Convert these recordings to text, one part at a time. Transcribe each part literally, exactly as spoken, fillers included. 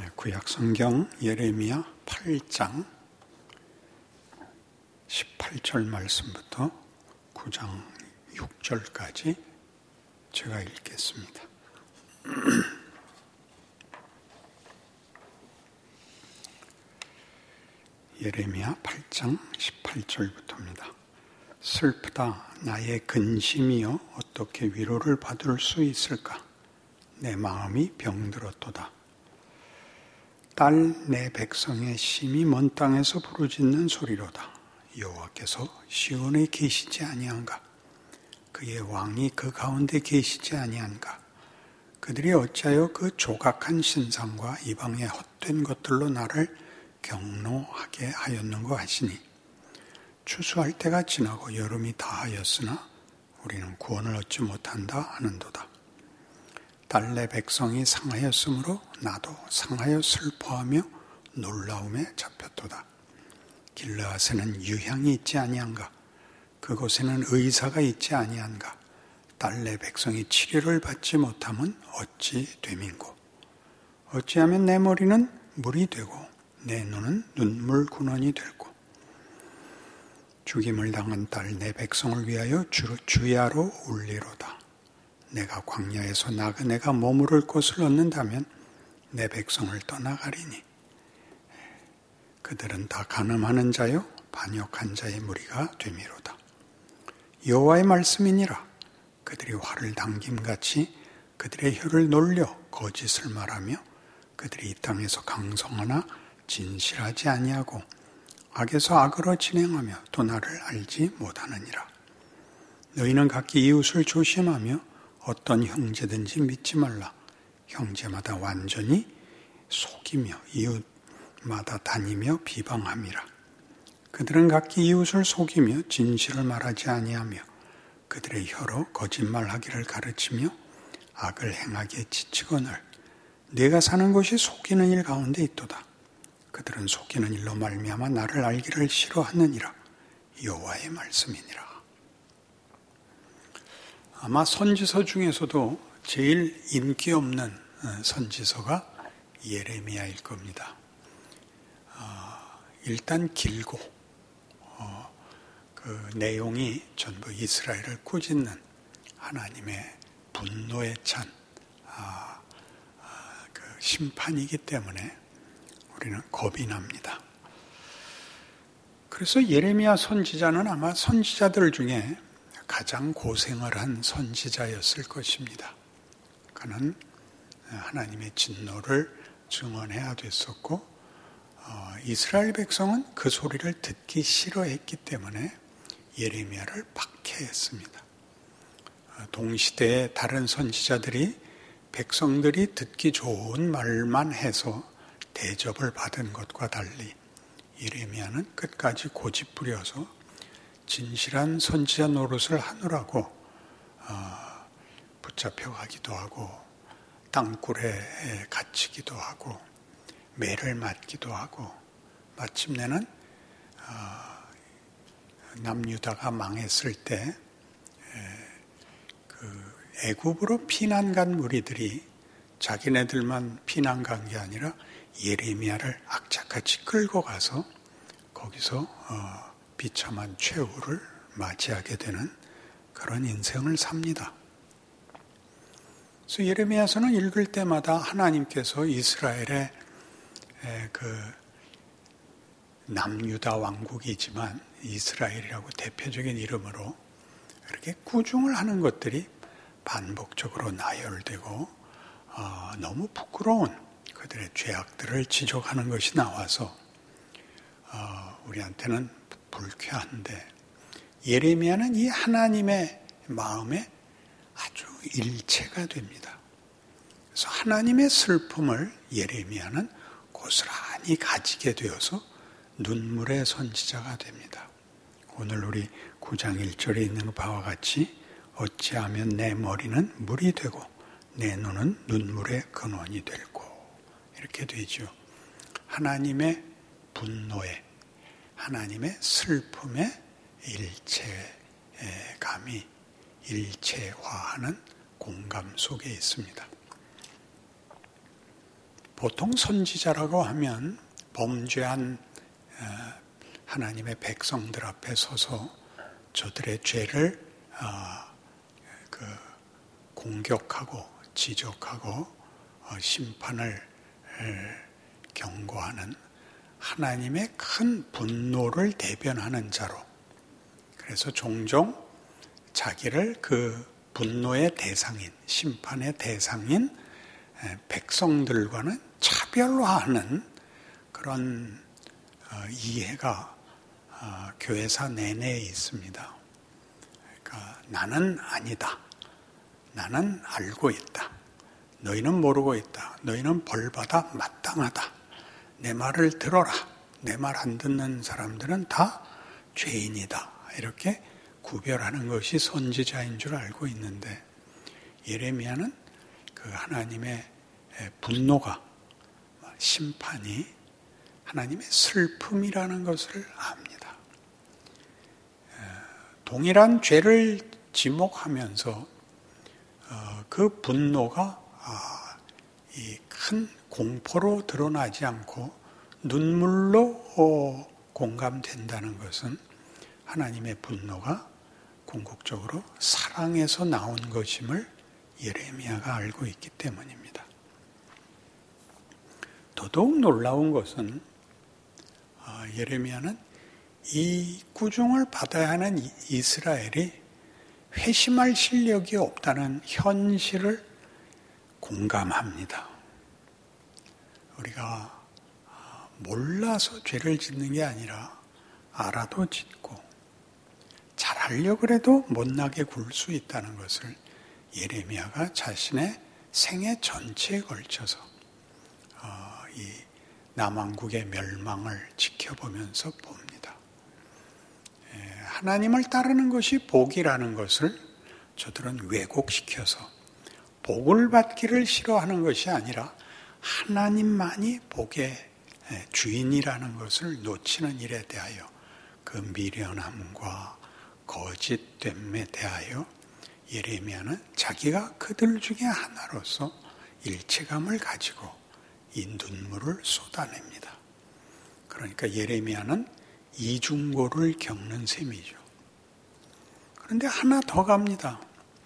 구약성경 예레미야 팔 장 십팔 절 말씀부터 구 장 육 절까지 제가 읽겠습니다. 예레미야 팔 장 십팔 절부터입니다. 슬프다 나의 근심이여 어떻게 위로를 받을 수 있을까? 내 마음이 병들었도다. 딸 내 백성의 심히 먼 땅에서 부르짖는 소리로다. 여호와께서 시온에 계시지 아니한가? 그의 왕이 그 가운데 계시지 아니한가? 그들이 어찌하여 그 조각한 신상과 이방의 헛된 것들로 나를 경노하게 하였는고 하시니 추수할 때가 지나고 여름이 다하였으나 우리는 구원을 얻지 못한다 하는도다. 딸 내 백성이 상하였으므로 나도 상하여 슬퍼하며 놀라움에 잡혔도다. 길르앗에는 유향이 있지 아니한가? 그곳에는 의사가 있지 아니한가? 딸 내 백성이 치료를 받지 못하면 어찌 됨인고? 어찌하면 내 머리는 물이 되고 내 눈은 눈물 군원이 되고 죽임을 당한 딸 내 백성을 위하여 주, 주야로 울리로다. 내가 광야에서 나그네가 머무를 곳을 얻는다면 내 백성을 떠나가리니 그들은 다 간음하는 자요 반역한 자의 무리가 되미로다. 여호와의 말씀이니라. 그들이 활을 당김같이 그들의 혀를 놀려 거짓을 말하며 그들이 이 땅에서 강성하나 진실하지 아니하고 악에서 악으로 진행하며 또 나를 알지 못하느니라. 너희는 각기 이웃을 조심하며 어떤 형제든지 믿지 말라. 형제마다 완전히 속이며 이웃마다 다니며 비방함이라. 그들은 각기 이웃을 속이며 진실을 말하지 아니하며 그들의 혀로 거짓말하기를 가르치며 악을 행하기에 지치거늘 내가 사는 곳이 속이는 일 가운데 있도다. 그들은 속이는 일로 말미암아 나를 알기를 싫어하느니라. 여호와의 말씀이니라. 아마 선지서 중에서도 제일 인기 없는 선지서가 예레미야일 겁니다. 어, 일단 길고 어, 그 내용이 전부 이스라엘을 꾸짖는 하나님의 분노에 찬 아, 아, 그 심판이기 때문에 우리는 겁이 납니다. 그래서 예레미야 선지자는 아마 선지자들 중에 가장 고생을 한 선지자였을 것입니다. 그는 하나님의 진노를 증언해야 됐었고 어, 이스라엘 백성은 그 소리를 듣기 싫어했기 때문에 예레미야를 박해했습니다. 어, 동시대의 다른 선지자들이 백성들이 듣기 좋은 말만 해서 대접을 받은 것과 달리 예레미야는 끝까지 고집부려서 진실한 선지자 노릇을 하느라고 어, 붙잡혀가기도 하고 땅굴에 갇히기도 하고 매를 맞기도 하고 마침내는 어, 남유다가 망했을 때 그 애굽으로 피난 간 무리들이 자기네들만 피난 간 게 아니라 예레미야를 악착같이 끌고 가서 거기서 어, 비참한 최후를 맞이하게 되는 그런 인생을 삽니다. 그래서 예레미야서는 읽을 때마다 하나님께서 이스라엘의 그 남유다 왕국이지만 이스라엘이라고 대표적인 이름으로 이렇게 꾸중을 하는 것들이 반복적으로 나열되고 어, 너무 부끄러운 그들의 죄악들을 지적하는 것이 나와서 어, 우리한테는 불쾌한데 예레미야는 이 하나님의 마음에 아주 일체가 됩니다. 그래서 하나님의 슬픔을 예레미야는 고스란히 가지게 되어서 눈물의 선지자가 됩니다. 오늘 우리 구 장 일 절에 있는 바와 같이 어찌하면 내 머리는 물이 되고 내 눈은 눈물의 근원이 되고 이렇게 되죠. 하나님의 분노에 하나님의 슬픔의 일체감이 일체화하는 공감 속에 있습니다. 보통 선지자라고 하면 범죄한 하나님의 백성들 앞에 서서 저들의 죄를 그 공격하고 지적하고 심판을 경고하는 하나님의 큰 분노를 대변하는 자로, 그래서 종종 자기를 그 분노의 대상인, 심판의 대상인 백성들과는 차별화하는 그런 이해가 교회사 내내에 있습니다. 그러니까 나는 아니다. 나는 알고 있다. 너희는 모르고 있다. 너희는 벌받아 마땅하다. 내 말을 들어라. 내 말 안 듣는 사람들은 다 죄인이다. 이렇게 구별하는 것이 선지자인 줄 알고 있는데, 예레미야는 그 하나님의 분노가, 심판이 하나님의 슬픔이라는 것을 압니다. 동일한 죄를 지목하면서 그 분노가 이 큰 공포로 드러나지 않고 눈물로 공감된다는 것은 하나님의 분노가 궁극적으로 사랑에서 나온 것임을 예레미야가 알고 있기 때문입니다. 더더욱 놀라운 것은 예레미야는 이 꾸중을 받아야 하는 이스라엘이 회심할 실력이 없다는 현실을 공감합니다. 우리가 몰라서 죄를 짓는 게 아니라 알아도 짓고 잘하려고 해도 못나게 굴 수 있다는 것을 예레미야가 자신의 생애 전체에 걸쳐서 이 남왕국의 멸망을 지켜보면서 봅니다. 하나님을 따르는 것이 복이라는 것을 저들은 왜곡시켜서 복을 받기를 싫어하는 것이 아니라 하나님만이 복의 주인이라는 것을 놓치는 일에 대하여 그 미련함과 거짓됨에 대하여 예레미야는 자기가 그들 중에 하나로서 일체감을 가지고 이 눈물을 쏟아냅니다. 그러니까 예레미야는 이중고를 겪는 셈이죠. 그런데 하나 더 갑니다.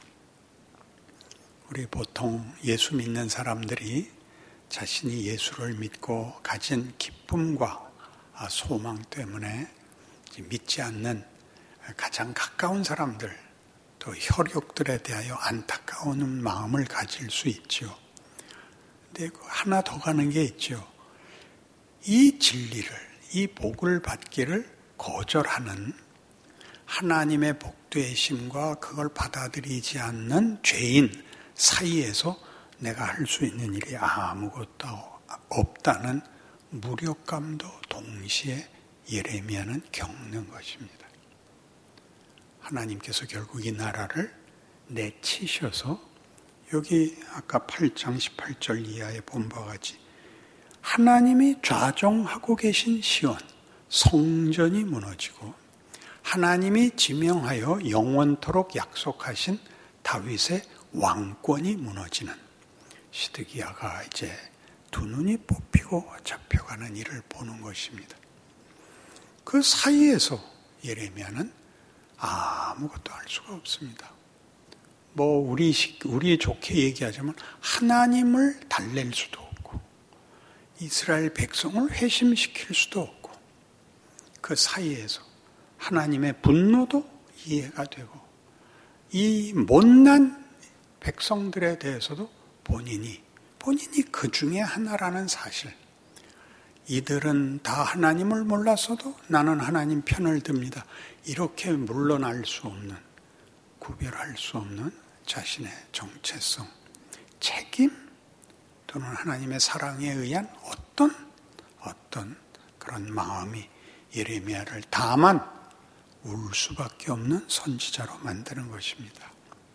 우리 보통 예수 믿는 사람들이 자신이 예수를 믿고 가진 기쁨과 소망 때문에 믿지 않는 가장 가까운 사람들, 또 혈육들에 대하여 안타까운 마음을 가질 수 있죠. 근데 하나 더 가는 게 있죠. 이 진리를, 이 복을 받기를 거절하는 하나님의 복되심과 그걸 받아들이지 않는 죄인 사이에서 내가 할 수 있는 일이 아무것도 없다는 무력감도 동시에 예레미야는 겪는 것입니다. 하나님께서 결국 이 나라를 내치셔서 여기 아까 팔 장 십팔 절 이하에 본 바와 같이 하나님이 좌정하고 계신 시온, 성전이 무너지고 하나님이 지명하여 영원토록 약속하신 다윗의 왕권이 무너지는 시드기야가 이제 두 눈이 뽑히고 잡혀가는 일을 보는 것입니다. 그 사이에서 예레미야는 아무것도 할 수가 없습니다. 뭐 우리 우리 좋게 얘기하자면 하나님을 달랠 수도 없고 이스라엘 백성을 회심시킬 수도 없고 그 사이에서 하나님의 분노도 이해가 되고 이 못난 백성들에 대해서도 본인이 본인이 그 중에 하나라는 사실, 이들은 다 하나님을 몰랐어도 나는 하나님 편을 듭니다. 이렇게 물러날 수 없는, 구별할 수 없는 자신의 정체성, 책임 또는 하나님의 사랑에 의한 어떤 어떤 그런 마음이 예레미야를 다만 울 수밖에 없는 선지자로 만드는 것입니다.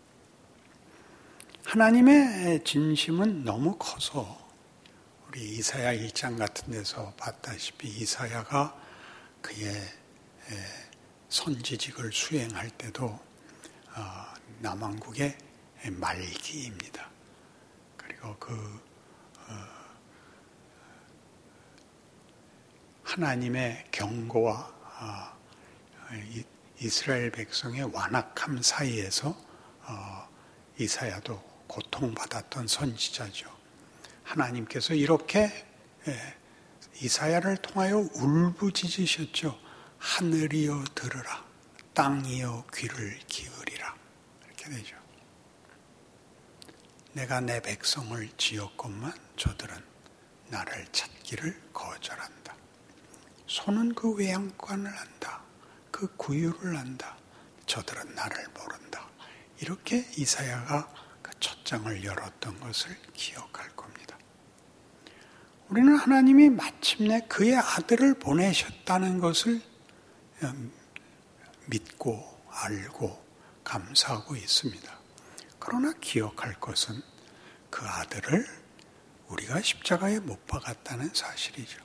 하나님의 진심은 너무 커서 우리 이사야 일 장 같은 데서 봤다시피 이사야가 그의 선지직을 수행할 때도 남왕국의 말기입니다. 그리고 그 하나님의 경고와 이스라엘 백성의 완악함 사이에서 이사야도 고통받았던 선지자죠. 하나님께서 이렇게 이사야를 통하여 울부짖으셨죠. 하늘이여 들으라, 땅이여 귀를 기울이라. 이렇게 되죠. 내가 내 백성을 지었건만 저들은 나를 찾기를 거절한다. 손은 그 외양간을 안다. 그 구유를 안다. 저들은 나를 모른다. 이렇게 이사야가 그 첫 장을 열었던 것을 기억할 겁니다. 우리는 하나님이 마침내 그의 아들을 보내셨다는 것을 믿고 알고 감사하고 있습니다. 그러나 기억할 것은 그 아들을 우리가 십자가에 못 박았다는 사실이죠.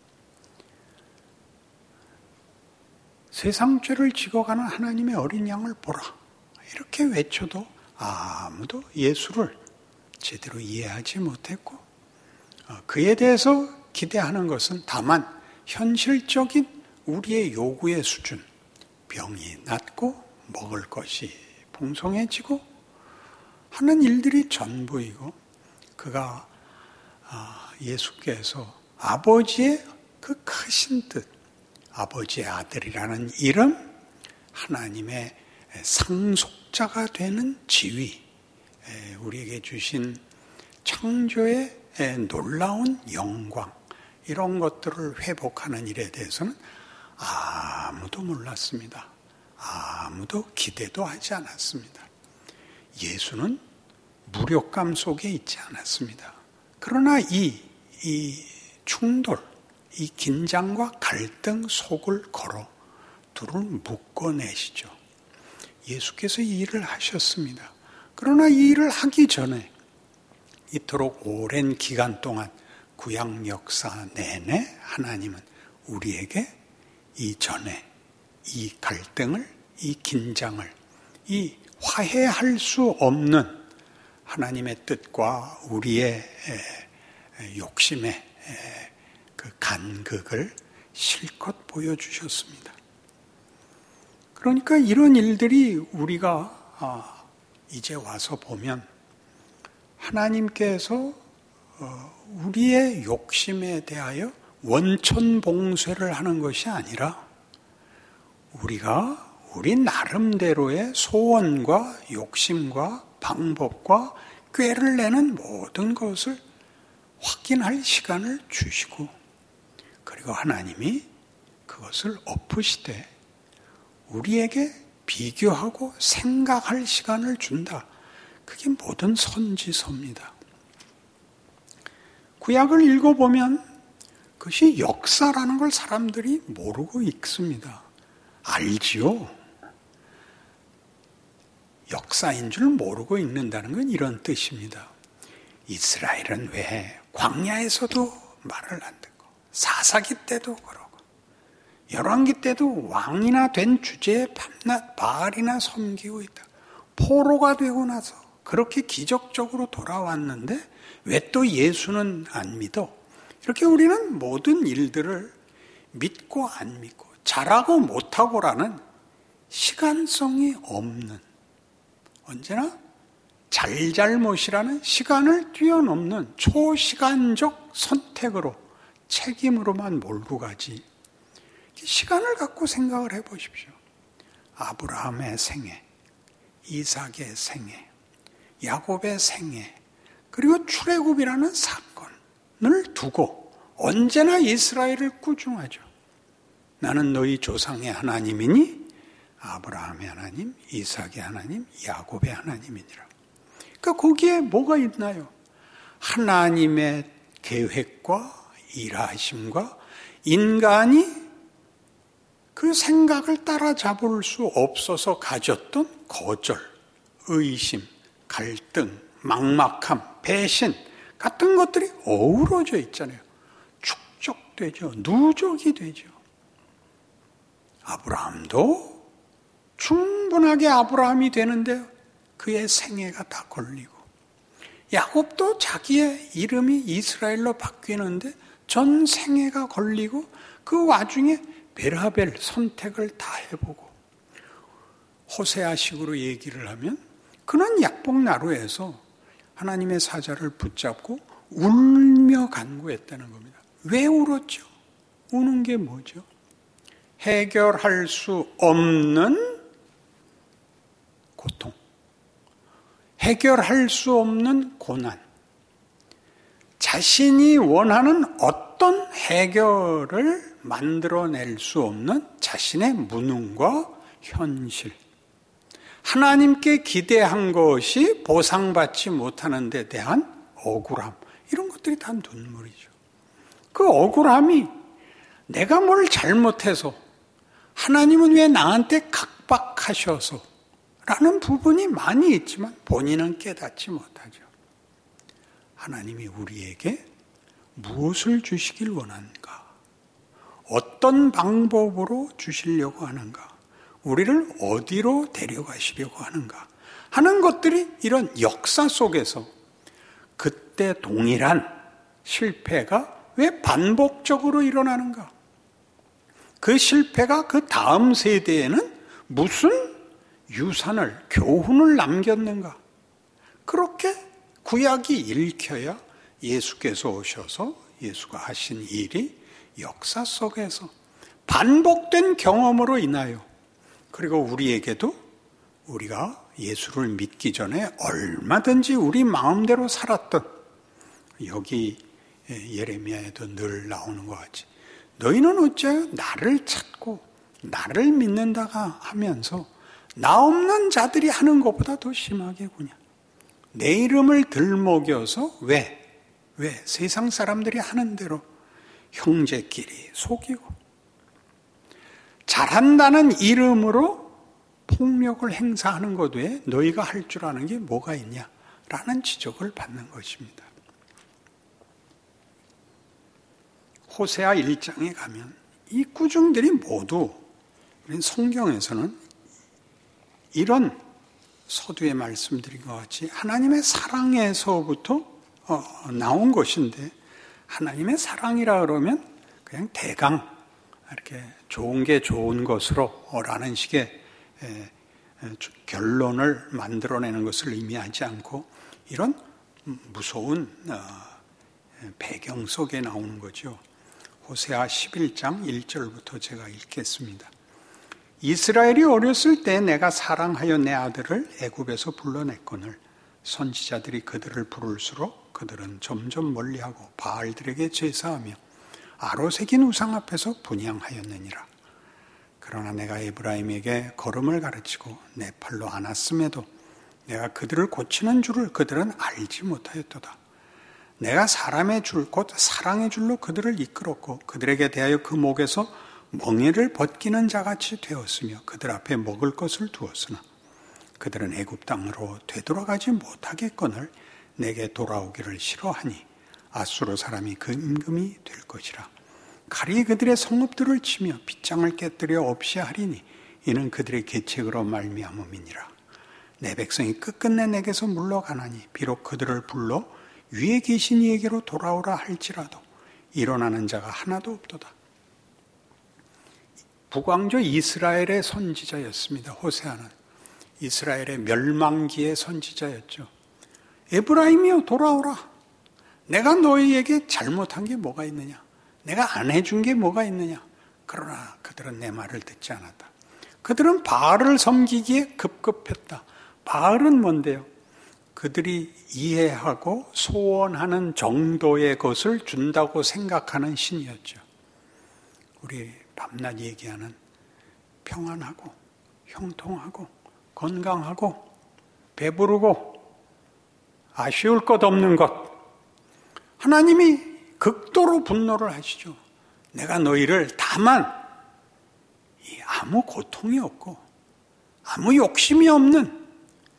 세상 죄를 지고 가는 하나님의 어린 양을 보라. 이렇게 외쳐도 아무도 예수를 제대로 이해하지 못했고 그에 대해서 기대하는 것은 다만 현실적인 우리의 요구의 수준, 병이 낫고 먹을 것이 풍성해지고 하는 일들이 전부이고 그가 예수께서 아버지의 그 크신 뜻, 아버지의 아들이라는 이름, 하나님의 상속자가 되는 지위, 우리에게 주신 창조의 놀라운 영광, 이런 것들을 회복하는 일에 대해서는 아무도 몰랐습니다. 아무도 기대도 하지 않았습니다. 예수는 무력감 속에 있지 않았습니다. 그러나 이, 이 충돌, 이 긴장과 갈등 속을 걸어 둘을 묶어내시죠. 예수께서 이 일을 하셨습니다. 그러나 이 일을 하기 전에 이토록 오랜 기간 동안 구약 역사 내내 하나님은 우리에게 이전에 이 갈등을, 이 긴장을, 이 화해할 수 없는 하나님의 뜻과 우리의 욕심의 그 간극을 실컷 보여주셨습니다. 그러니까 이런 일들이 우리가 이제 와서 보면 하나님께서 우리의 욕심에 대하여 원천봉쇄를 하는 것이 아니라 우리가 우리 나름대로의 소원과 욕심과 방법과 꾀를 내는 모든 것을 확인할 시간을 주시고 그리고 하나님이 그것을 엎으시되 우리에게 비교하고 생각할 시간을 준다. 그게 모든 선지서입니다. 구약을 읽어보면 그것이 역사라는 걸 사람들이 모르고 읽습니다. 알지요. 역사인 줄 모르고 읽는다는 건 이런 뜻입니다. 이스라엘은 왜 광야에서도 말을 안 듣고 사사기 때도 그러고 열왕기 때도 왕이나 된 주제에 밤낮 바알이나 섬기고 있다. 포로가 되고 나서 그렇게 기적적으로 돌아왔는데 왜 또 예수는 안 믿어? 이렇게 우리는 모든 일들을 믿고 안 믿고 잘하고 못하고라는 시간성이 없는 언제나 잘잘못이라는 시간을 뛰어넘는 초시간적 선택으로 책임으로만 몰고 가지 시간을 갖고 생각을 해보십시오. 아브라함의 생애, 이삭의 생애, 야곱의 생애 그리고 출애굽이라는 사건을 두고 언제나 이스라엘을 꾸중하죠. 나는 너희 조상의 하나님이니 아브라함의 하나님, 이삭의 하나님, 야곱의 하나님이니라. 그러니까 거기에 뭐가 있나요? 하나님의 계획과 일하심과 인간이 그 생각을 따라잡을 수 없어서 가졌던 거절, 의심, 갈등, 막막함, 배신 같은 것들이 어우러져 있잖아요. 축적되죠. 누적이 되죠. 아브라함도 충분하게 아브라함이 되는데 그의 생애가 다 걸리고 야곱도 자기의 이름이 이스라엘로 바뀌는데 전 생애가 걸리고 그 와중에 베라벨 선택을 다 해보고 호세아식으로 얘기를 하면 그는 약복나루에서 하나님의 사자를 붙잡고 울며 간구했다는 겁니다. 왜 울었죠? 우는 게 뭐죠? 해결할 수 없는 고통, 해결할 수 없는 고난, 자신이 원하는 어떤 해결을 만들어낼 수 없는 자신의 무능과 현실, 하나님께 기대한 것이 보상받지 못하는 데 대한 억울함, 이런 것들이 다 눈물이죠. 그 억울함이 내가 뭘 잘못해서 하나님은 왜 나한테 각박하셔서 라는 부분이 많이 있지만 본인은 깨닫지 못하죠. 하나님이 우리에게 무엇을 주시길 원하는가? 어떤 방법으로 주시려고 하는가? 우리를 어디로 데려가시려고 하는가? 하는 것들이 이런 역사 속에서 그때 동일한 실패가 왜 반복적으로 일어나는가? 그 실패가 그 다음 세대에는 무슨 유산을, 교훈을 남겼는가? 그렇게 구약이 읽혀야 예수께서 오셔서 예수가 하신 일이 역사 속에서 반복된 경험으로 인하여 그리고 우리에게도 우리가 예수를 믿기 전에 얼마든지 우리 마음대로 살았던 여기 예레미야에도 늘 나오는 것 같이 너희는 어째 나를 찾고 나를 믿는다가 하면서 나 없는 자들이 하는 것보다 더 심하게 구냐. 내 이름을 들먹여서 왜? 왜? 세상 사람들이 하는 대로 형제끼리 속이고 잘한다는 이름으로 폭력을 행사하는 것 외에 너희가 할 줄 아는 게 뭐가 있냐? 라는 지적을 받는 것입니다. 호세아 일 장에 가면 이 꾸중들이 모두 성경에서는 이런 서두에 말씀드린 것 같이 하나님의 사랑에서부터 어, 나온 것인데 하나님의 사랑이라 그러면 그냥 대강 이렇게 좋은 게 좋은 것으로 라는 식의 에, 에, 결론을 만들어내는 것을 의미하지 않고 이런 무서운 어, 배경 속에 나오는 거죠. 호세아 십일 장 일 절부터 제가 읽겠습니다. 이스라엘이 어렸을 때 내가 사랑하여 내 아들을 애굽에서 불러냈거늘 선지자들이 그들을 부를수록 그들은 점점 멀리하고 바알들에게 제사하며 아로새긴 우상 앞에서 분향하였느니라. 그러나 내가 에브라임에게 걸음을 가르치고 내 팔로 안았음에도 내가 그들을 고치는 줄을 그들은 알지 못하였도다. 내가 사람의 줄 곧 사랑의 줄로 그들을 이끌었고 그들에게 대하여 그 목에서 멍에를 벗기는 자같이 되었으며 그들 앞에 먹을 것을 두었으나 그들은 애굽 땅으로 되돌아가지 못하겠거늘 내게 돌아오기를 싫어하니 아수르 사람이 그 임금이 될 것이라. 칼이 그들의 성읍들을 치며 빗장을 깨뜨려 없이 하리니 이는 그들의 계책으로 말미암음이니라. 내 백성이 끝끝내 내게서 물러가나니 비록 그들을 불러 위에 계신 이에게로 돌아오라 할지라도 일어나는 자가 하나도 없도다. 북왕조 이스라엘의 선지자였습니다. 호세아는 이스라엘의 멸망기의 선지자였죠. 에브라임이여 돌아오라. 내가 너희에게 잘못한 게 뭐가 있느냐? 내가 안 해준 게 뭐가 있느냐? 그러나 그들은 내 말을 듣지 않았다. 그들은 바알을 섬기기에 급급했다. 바알은 뭔데요? 그들이 이해하고 소원하는 정도의 것을 준다고 생각하는 신이었죠. 우리 밤낮 얘기하는 평안하고 형통하고 건강하고 배부르고 아쉬울 것 없는 것. 하나님이 극도로 분노를 하시죠. 내가 너희를 다만 아무 고통이 없고 아무 욕심이 없는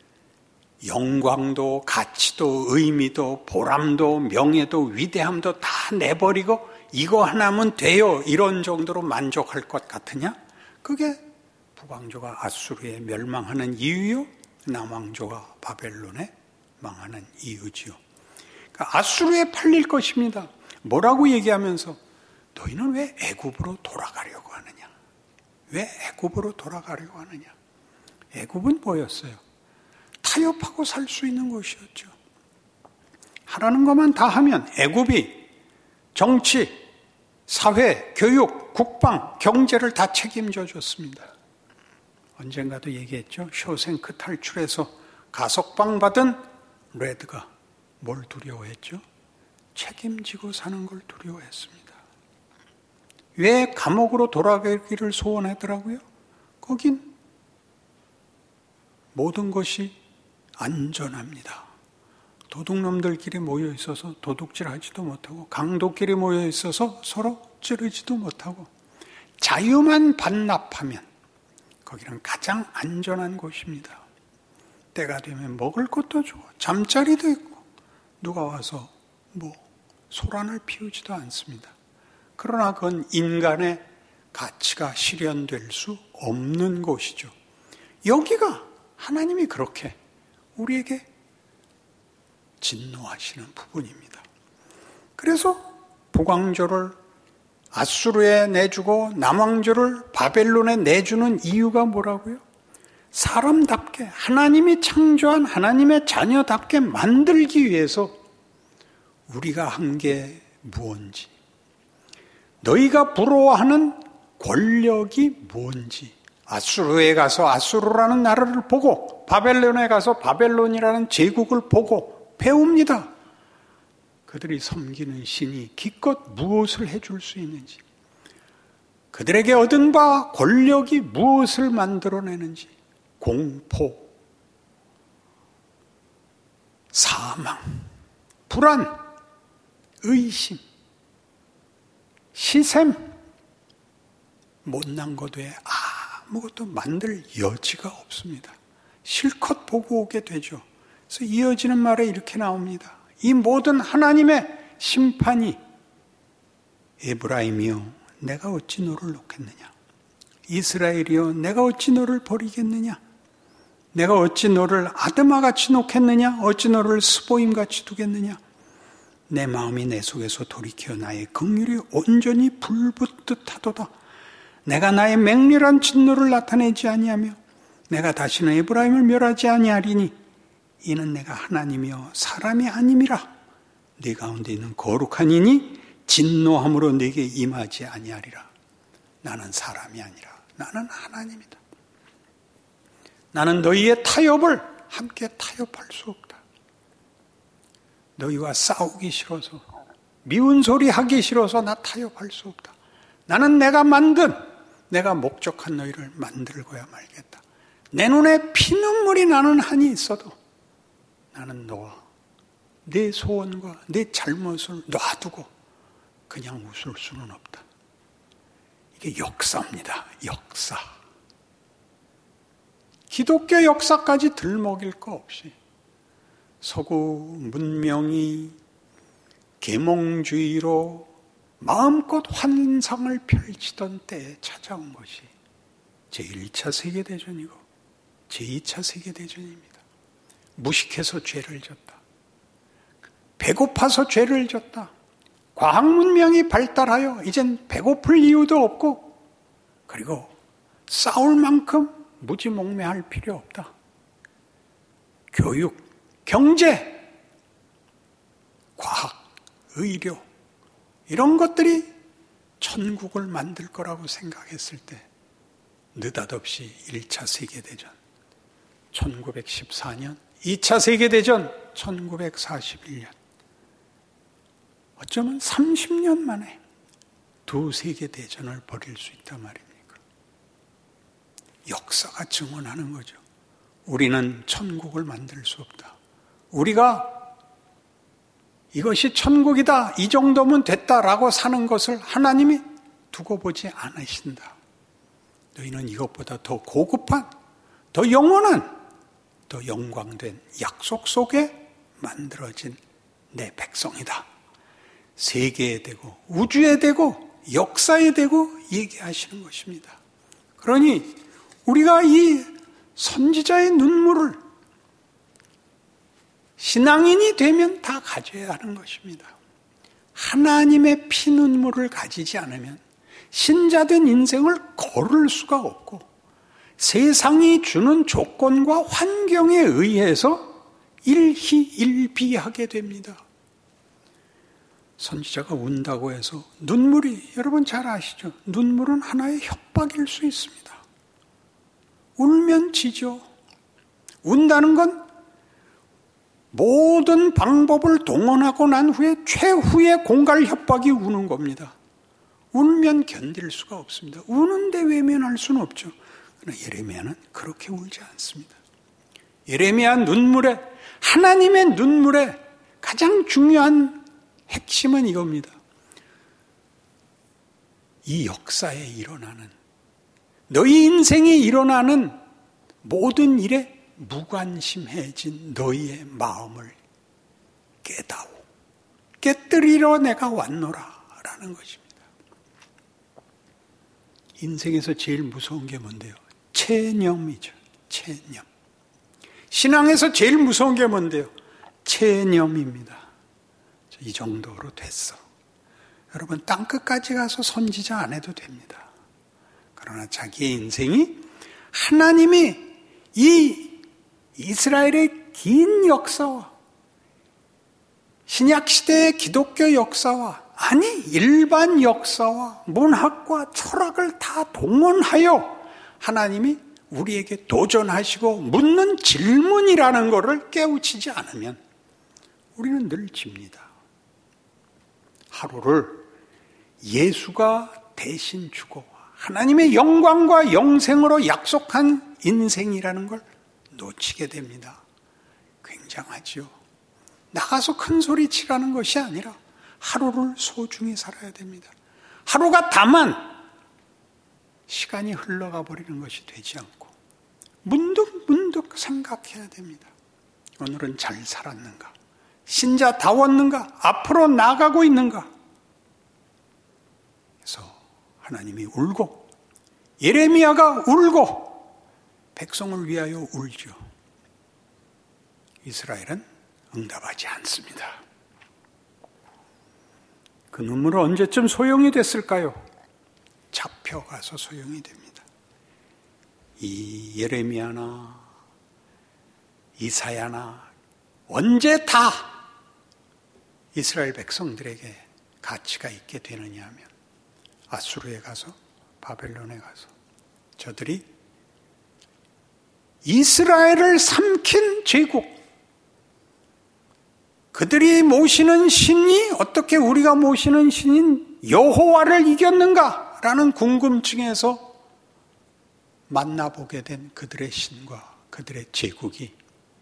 영광도 가치도 의미도 보람도 명예도 위대함도 다 내버리고 이거 하나면 돼요. 이런 정도로 만족할 것 같으냐? 그게 북왕조가 아수르에 멸망하는 이유요. 남왕조가 바벨론에 망하는 이유지요. 그러니까 아수르에 팔릴 것입니다. 뭐라고 얘기하면서 너희는 왜 애굽으로 돌아가려고 하느냐? 왜 애굽으로 돌아가려고 하느냐? 애굽은 뭐였어요? 타협하고 살 수 있는 곳이었죠. 하라는 것만 다 하면 애굽이 정치, 사회, 교육, 국방, 경제를 다 책임져 줬습니다. 언젠가도 얘기했죠. 쇼생크 탈출해서 가석방 받은 레드가 뭘 두려워했죠? 책임지고 사는 걸 두려워했습니다. 왜 감옥으로 돌아가기를 소원하더라고요? 거긴 모든 것이 안전합니다. 도둑놈들끼리 모여 있어서 도둑질하지도 못하고 강도끼리 모여 있어서 서로 찌르지도 못하고 자유만 반납하면 거기는 가장 안전한 곳입니다. 때가 되면 먹을 것도 주고 잠자리도 있고 누가 와서 뭐 소란을 피우지도 않습니다. 그러나 그건 인간의 가치가 실현될 수 없는 곳이죠. 여기가 하나님이 그렇게 우리에게 진노하시는 부분입니다. 그래서 북왕조를 아수르에 내주고 남왕조를 바벨론에 내주는 이유가 뭐라고요? 사람답게 하나님이 창조한 하나님의 자녀답게 만들기 위해서 우리가 한 게 무엇인지, 너희가 부러워하는 권력이 뭔지, 아수르에 가서 아수르라는 나라를 보고 바벨론에 가서 바벨론이라는 제국을 보고 배웁니다. 그들이 섬기는 신이 기껏 무엇을 해줄 수 있는지, 그들에게 얻은 바 권력이 무엇을 만들어내는지, 공포, 사망, 불안, 의심, 시샘, 못난 것 외에 아무것도 만들 여지가 없습니다. 실컷 보고 오게 되죠. 그래서 이어지는 말에 이렇게 나옵니다. 이 모든 하나님의 심판이 에브라임이여 내가 어찌 너를 놓겠느냐, 이스라엘이여 내가 어찌 너를 버리겠느냐, 내가 어찌 너를 아드마같이 놓겠느냐, 어찌 너를 스보임같이 두겠느냐, 내 마음이 내 속에서 돌이켜 나의 긍휼이 온전히 불붙듯 하도다. 내가 나의 맹렬한 진노를 나타내지 아니하며 내가 다시는 에브라임을 멸하지 아니하리니 이는 내가 하나님이여 사람이 아님이라. 네 가운데 있는 거룩한 이니 진노함으로 네게 임하지 아니하리라. 나는 사람이 아니라 나는 하나님이다. 나는 너희의 타협을 함께 타협할 수 없다. 너희와 싸우기 싫어서, 미운 소리 하기 싫어서 나 타협할 수 없다. 나는 내가 만든, 내가 목적한 너희를 만들고야 말겠다. 내 눈에 피눈물이 나는 한이 있어도 나는 너와 내 소원과 내 잘못을 놔두고 그냥 웃을 수는 없다. 이게 역사입니다. 역사. 기독교 역사까지 들먹일 거 없이 서구 문명이 계몽주의로 마음껏 환상을 펼치던 때에 찾아온 것이 제일 차 세계대전이고 제이 차 세계대전입니다. 무식해서 죄를 졌다. 배고파서 죄를 졌다. 과학문명이 발달하여 이젠 배고플 이유도 없고, 그리고 싸울 만큼 무지몽매할 필요 없다. 교육, 경제, 과학, 의료 이런 것들이 천국을 만들 거라고 생각했을 때 느닷없이 일 차 세계대전 천구백십사 년, 이 차 세계대전 천구백사십일 년, 어쩌면 삼십 년 만에 두 세계대전을 벌일 수 있단 말입니까? 역사가 증언하는 거죠. 우리는 천국을 만들 수 없다. 우리가 이것이 천국이다, 이 정도면 됐다라고 사는 것을 하나님이 두고 보지 않으신다. 너희는 이것보다 더 고급한, 더 영원한, 더 영광된 약속 속에 만들어진 내 백성이다. 세계에 대고 우주에 대고 역사에 대고 얘기하시는 것입니다. 그러니 우리가 이 선지자의 눈물을 신앙인이 되면 다 가져야 하는 것입니다. 하나님의 피눈물을 가지지 않으면 신자된 인생을 걸을 수가 없고 세상이 주는 조건과 환경에 의해서 일희일비하게 됩니다. 선지자가 운다고 해서 눈물이, 여러분 잘 아시죠? 눈물은 하나의 협박일 수 있습니다. 울면 지죠. 운다는 건 모든 방법을 동원하고 난 후에 최후의 공갈 협박이 우는 겁니다. 울면 견딜 수가 없습니다. 우는데 외면할 수는 없죠. 그러나 예레미야는 그렇게 울지 않습니다. 예레미야 눈물에, 하나님의 눈물에 가장 중요한 핵심은 이겁니다. 이 역사에 일어나는, 너희 인생에 일어나는 모든 일에 무관심해진 너희의 마음을 깨다오. 깨뜨리러 내가 왔노라 라는 것입니다. 인생에서 제일 무서운 게 뭔데요? 체념이죠. 체념. 신앙에서 제일 무서운 게 뭔데요? 체념입니다. 이 정도로 됐어. 여러분 땅끝까지 가서 선지자 안 해도 됩니다. 그러나 자기의 인생이 하나님이 이 이스라엘의 긴 역사와 신약시대의 기독교 역사와, 아니 일반 역사와 문학과 철학을 다 동원하여 하나님이 우리에게 도전하시고 묻는 질문이라는 것을 깨우치지 않으면 우리는 늘 집니다. 하루를 예수가 대신 주고 하나님의 영광과 영생으로 약속한 인생이라는 걸 놓치게 됩니다. 굉장하죠. 나가서 큰 소리 치라는 것이 아니라 하루를 소중히 살아야 됩니다. 하루가 다만 시간이 흘러가 버리는 것이 되지 않고 문득 문득 생각해야 됩니다. 오늘은 잘 살았는가? 신자다웠는가? 앞으로 나가고 있는가? 그래서 하나님이 울고 예레미야가 울고 백성을 위하여 울죠. 이스라엘은 응답하지 않습니다. 그 눈물은 언제쯤 소용이 됐을까요? 잡혀가서 소용이 됩니다. 이 예레미야나 이사야나 언제 다 이스라엘 백성들에게 가치가 있게 되느냐 하면 아수르에 가서, 바벨론에 가서 저들이 이스라엘을 삼킨 제국, 그들이 모시는 신이 어떻게 우리가 모시는 신인 여호와를 이겼는가라는 궁금증에서 만나보게 된 그들의 신과 그들의 제국이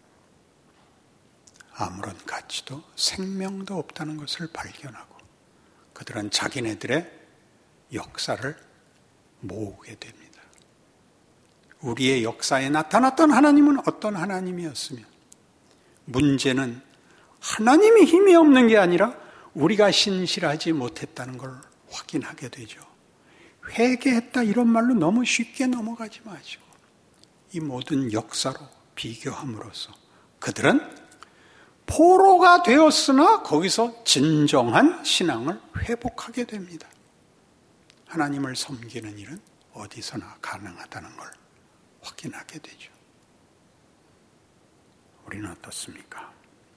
아무런 가치도 생명도 없다는 것을 발견하고 그들은 자기네들의 역사를 모으게 됩니다. 우리의 역사에 나타났던 하나님은 어떤 하나님이었으며 문제는 하나님이 힘이 없는 게 아니라 우리가 신실하지 못했다는 걸 확인하게 되죠. 회개했다 이런 말로 너무 쉽게 넘어가지 마시고 이 모든 역사로 비교함으로써 그들은 포로가 되었으나 거기서 진정한 신앙을 회복하게 됩니다. 하나님을 섬기는 일은 어디서나 가능하다는 걸 확인하게 되죠. 우리는 어떻습니까?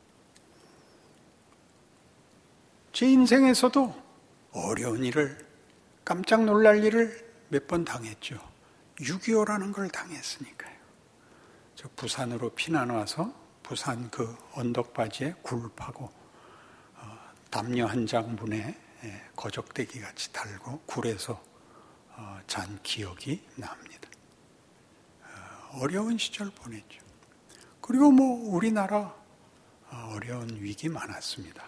제 인생에서도 어려운 일을, 깜짝 놀랄 일을 몇 번 당했죠. 육이오라는 걸 당했으니까요. 저 부산으로 피난 와서 부산 그 언덕바지에 굴 파고 어, 담요 한 장 문에 예, 거적대기 같이 달고 굴에서 어, 잔 기억이 납니다. 어, 어려운 시절 보냈죠. 그리고 뭐 우리나라 어, 어려운 위기 많았습니다.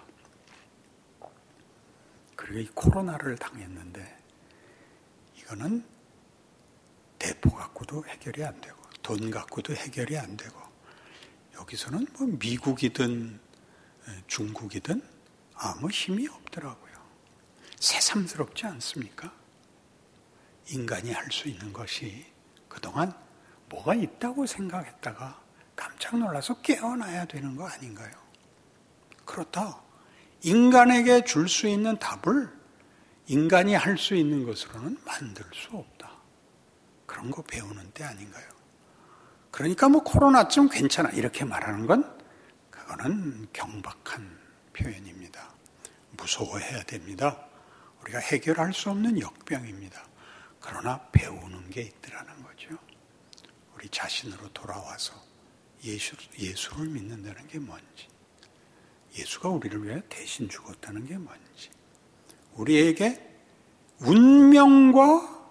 그리고 이 코로나를 당했는데 이거는 대포 갖고도 해결이 안 되고 돈 갖고도 해결이 안 되고 여기서는 뭐 미국이든 중국이든 아무 힘이 없더라고요. 새삼스럽지 않습니까? 인간이 할 수 있는 것이 그동안 뭐가 있다고 생각했다가 깜짝 놀라서 깨어나야 되는 거 아닌가요? 그렇다. 인간에게 줄 수 있는 답을 인간이 할 수 있는 것으로는 만들 수 없다. 그런 거 배우는 때 아닌가요? 그러니까 뭐 코로나쯤 괜찮아 이렇게 말하는 건 그거는 경박한 표현입니다. 무서워해야 됩니다. 우리가 해결할 수 없는 역병입니다. 그러나 배우는 게 있더라는 거죠. 우리 자신으로 돌아와서 예수, 예수를 믿는다는 게 뭔지, 예수가 우리를 위해 대신 죽었다는 게 뭔지, 우리에게 운명과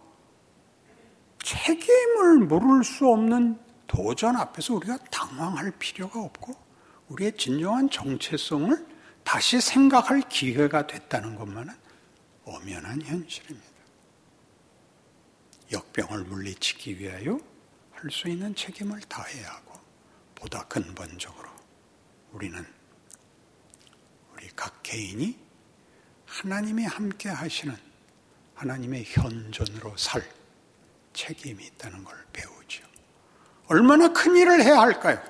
책임을 물을 수 없는 도전 앞에서 우리가 당황할 필요가 없고 우리의 진정한 정체성을 다시 생각할 기회가 됐다는 것만은 엄연한 현실입니다. 역병을 물리치기 위하여 할 수 있는 책임을 다해야 하고 보다 근본적으로 우리는 우리 각 개인이 하나님이 함께 하시는 하나님의 현존으로 살 책임이 있다는 걸 배우죠. 얼마나 큰 일을 해야 할까요?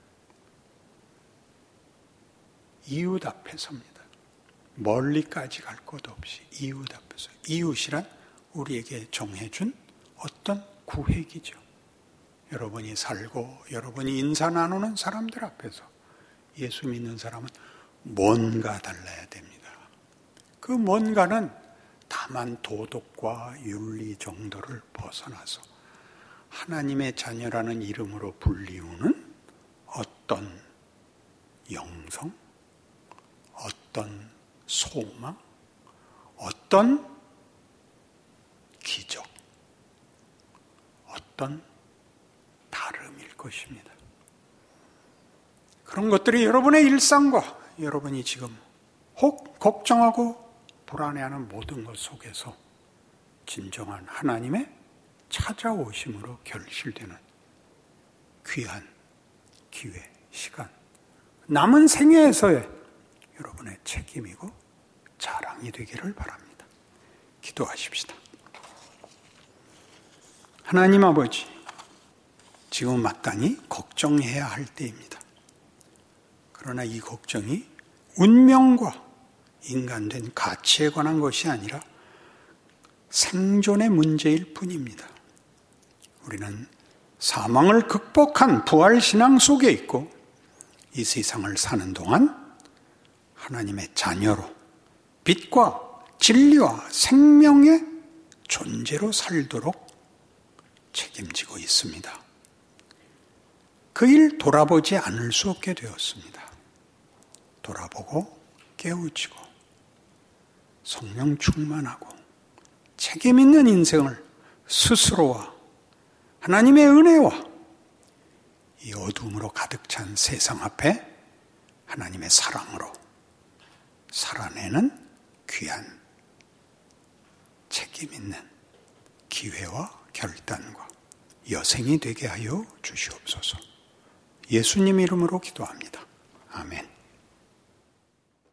이웃 앞에 섭니다. 멀리까지 갈 것 없이 이웃 앞에서. 이웃이란 우리에게 정해준 어떤 구획이죠. 여러분이 살고 여러분이 인사 나누는 사람들 앞에서 예수 믿는 사람은 뭔가 달라야 됩니다. 그 뭔가는 다만 도덕과 윤리 정도를 벗어나서 하나님의 자녀라는 이름으로 불리우는 어떤 영성, 어떤 소망, 어떤 기적, 어떤 다름일 것입니다. 그런 것들이 여러분의 일상과 여러분이 지금 혹 걱정하고 불안해하는 모든 것 속에서 진정한 하나님의 찾아오심으로 결실되는 귀한 기회, 시간, 남은 생애에서의 여러분의 책임이고 자랑이 되기를 바랍니다. 기도하십시다. 하나님 아버지, 지금 마땅히 걱정해야 할 때입니다. 그러나 이 걱정이 운명과 인간된 가치에 관한 것이 아니라 생존의 문제일 뿐입니다. 우리는 사망을 극복한 부활신앙 속에 있고 이 세상을 사는 동안 하나님의 자녀로 빛과 진리와 생명의 존재로 살도록 책임지고 있습니다. 그 일 돌아보지 않을 수 없게 되었습니다. 돌아보고 깨우치고 성령 충만하고 책임 있는 인생을 스스로와 하나님의 은혜와 이 어둠으로 가득 찬 세상 앞에 하나님의 사랑으로 살아내는 귀한 책임 있는 기회와 결단과 여생이 되게 하여 주시옵소서. 예수님 이름으로 기도합니다. 아멘.